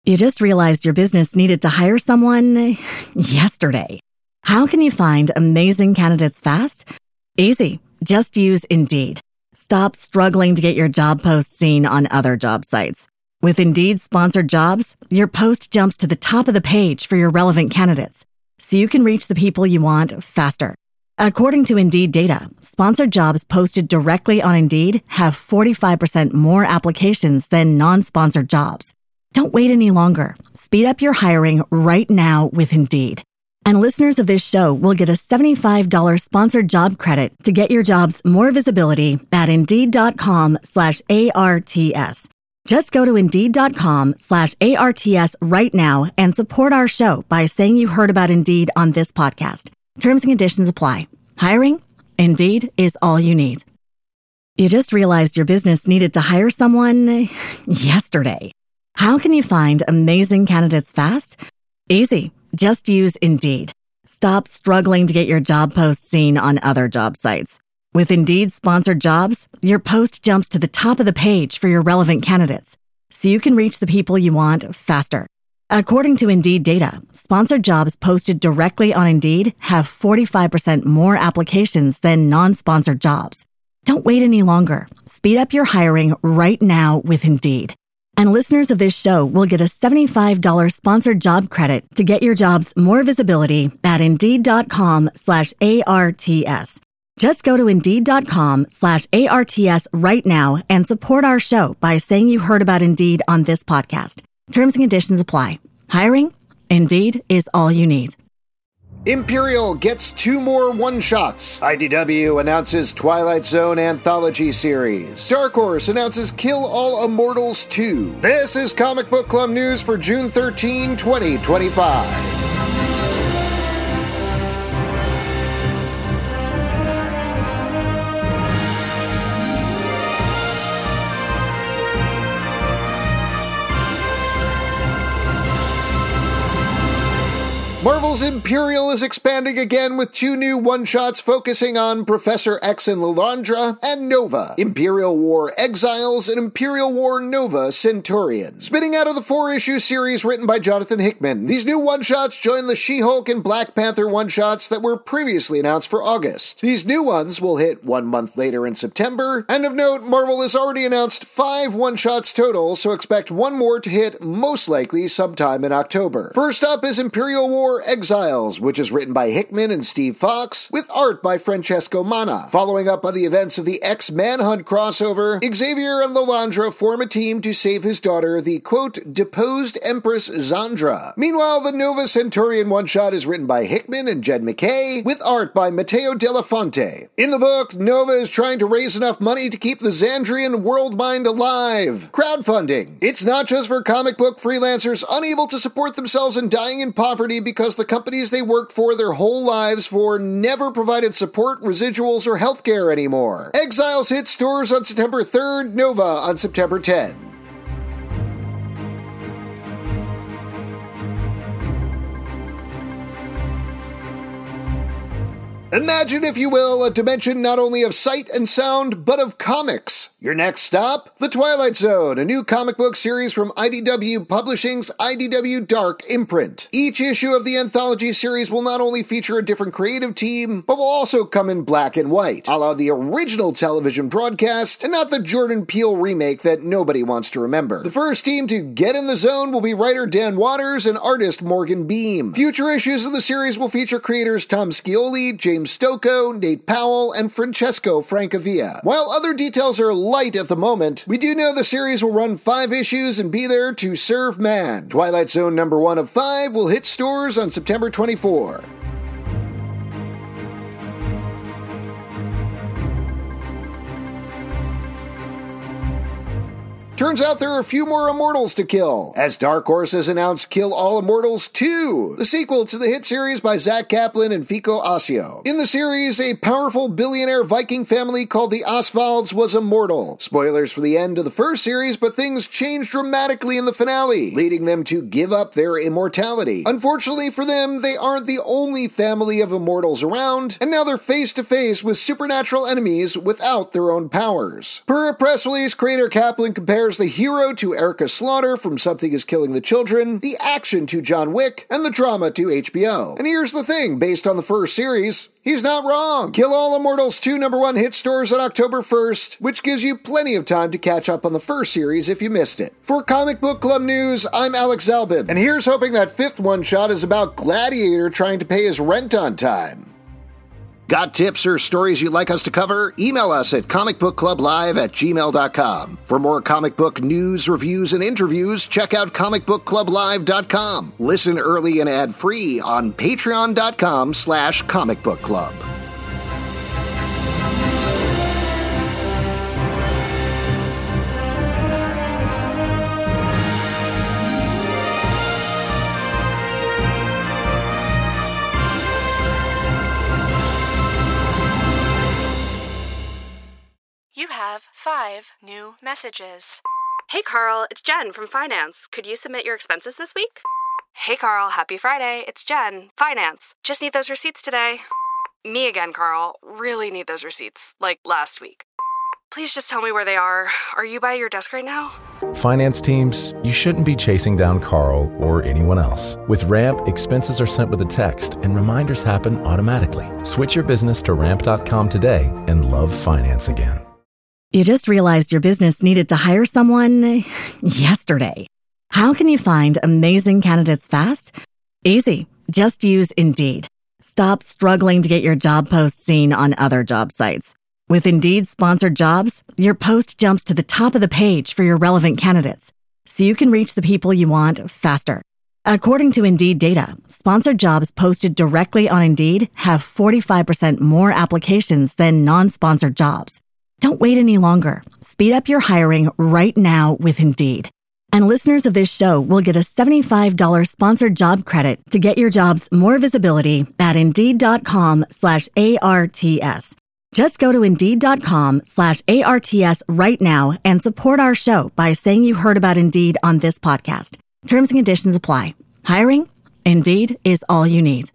You just realized your business needed to hire someone yesterday. How can you find amazing candidates fast? Easy. Just use Indeed. Stop struggling to get your job post seen on other job sites. With Indeed sponsored jobs, your post jumps to the top of the page for your relevant candidates, so you can reach the people you want faster. According to Indeed data, sponsored jobs posted directly on Indeed have 45% more applications than non-sponsored jobs. Don't wait any longer. Speed up your hiring right now with Indeed. And listeners of this show will get a $75 sponsored job credit to get your jobs more visibility at Indeed.com/ARTS. Just go to Indeed.com/ARTS right now and support our show by saying you heard about Indeed on this podcast. Terms and conditions apply. Hiring? Indeed is all you need. You just realized your business needed to hire someone yesterday. How can you find amazing candidates fast? Easy. Just use Indeed. Stop struggling to get your job post seen on other job sites. With Indeed sponsored jobs, your post jumps to the top of the page for your relevant candidates, so you can reach the people you want faster. According to Indeed data, sponsored jobs posted directly on Indeed have 45% more applications than non-sponsored jobs. Don't wait any longer. Speed up your hiring right now with Indeed. And listeners of this show will get a $75 sponsored job credit to get your jobs more visibility at Indeed.com/ARTS. Just go to Indeed.com/ARTS right now and support our show by saying you heard about Indeed on this podcast. Terms and conditions apply. Hiring? Indeed is all you need. Imperial gets 2 more one-shots. IDW announces Twilight Zone Anthology Series. Dark Horse announces Kill All Immortals 2. This is Comic Book Club News for June 13, 2025. Marvel's Imperial is expanding again with 2 new one-shots focusing on Professor X and Lilandra and Nova, Imperial War Exiles and Imperial War Nova Centurion. Spinning out of the 4-issue series written by Jonathan Hickman, these new one-shots join the She-Hulk and Black Panther one-shots that were previously announced for August. These new ones will hit 1 month later in September, and of note, Marvel has already announced 5 one-shots total, so expect 1 more to hit most likely sometime in October. First up is Imperial War Exiles, which is written by Hickman and Steve Fox, with art by Francesco Manna. Following up on the events of the X-Manhunt crossover, Xavier and Lilandra form a team to save his daughter, the, quote, deposed Empress Zandra. Meanwhile, the Nova Centurion one-shot is written by Hickman and Jed McKay, with art by Matteo Della Fonte. In the book, Nova is trying to raise enough money to keep the Zandrian world mind alive. Crowdfunding. It's not just for comic book freelancers unable to support themselves and dying in poverty because the companies they worked for their whole lives for never provided support, residuals, or healthcare anymore. Exiles hit stores on September 3rd, Nova on September 10. Imagine, if you will, a dimension not only of sight and sound, but of comics. Your next stop? The Twilight Zone, a new comic book series from IDW Publishing's IDW Dark imprint. Each issue of the anthology series will not only feature a different creative team, but will also come in black and white, a la the original television broadcast, and not the Jordan Peele remake that nobody wants to remember. The first team to get in the zone will be writer Dan Waters and artist Morgan Beam. Future issues of the series will feature creators Tom Scioli, James Stocco, Nate Powell, and Francesco Francavilla. While other details are light at the moment, we do know the series will run 5 issues and be there to serve man. Twilight Zone number 1 of 5 will hit stores on September 24. Turns out there are a few more Immortals to kill, as Dark Horse has announced Kill All Immortals 2, the sequel to the hit series by Zach Kaplan and Fico Asio. In the series, a powerful billionaire Viking family called the Osvalds was immortal. Spoilers for the end of the first series, but things changed dramatically in the finale, leading them to give up their immortality. Unfortunately for them, they aren't the only family of immortals around, and now they're face to face with supernatural enemies without their own powers. Per a press release, creator Kaplan compared compares the hero to Erica Slaughter from Something Is Killing the Children, the action to John Wick, and the drama to HBO. And here's the thing, based on the first series, he's not wrong. Kill All Immortals 2 #1 hit stores on October 1st, which gives you plenty of time to catch up on the first series if you missed it. For Comic Book Club News, I'm Alex Zalbin, and here's hoping that fifth one-shot is about Gladiator trying to pay his rent on time. Got tips or stories you'd like us to cover? Email us at comicbookclublive@gmail.com. For more comic book news, reviews, and interviews, check out comicbookclublive.com. Listen early and ad-free on patreon.com/comicbookclub. You have 5 new messages. Hey Carl, it's Jen from Finance. Could you submit your expenses this week? Hey Carl, happy Friday. It's Jen, Finance. Just need those receipts today. Me again, Carl. Really need those receipts, like last week. Please just tell me where they are. Are you by your desk right now? Finance teams, you shouldn't be chasing down Carl or anyone else. With Ramp, expenses are sent with a text and reminders happen automatically. Switch your business to ramp.com today and love finance again. You just realized your business needed to hire someone yesterday. How can you find amazing candidates fast? Easy. Just use Indeed. Stop struggling to get your job post seen on other job sites. With Indeed sponsored jobs, your post jumps to the top of the page for your relevant candidates, so you can reach the people you want faster. According to Indeed data, sponsored jobs posted directly on Indeed have 45% more applications than non-sponsored jobs. Don't wait any longer. Speed up your hiring right now with Indeed. And listeners of this show will get a $75 sponsored job credit to get your jobs more visibility at Indeed.com/ARTS. Just go to Indeed.com/ARTS right now and support our show by saying you heard about Indeed on this podcast. Terms and conditions apply. Hiring? Indeed is all you need.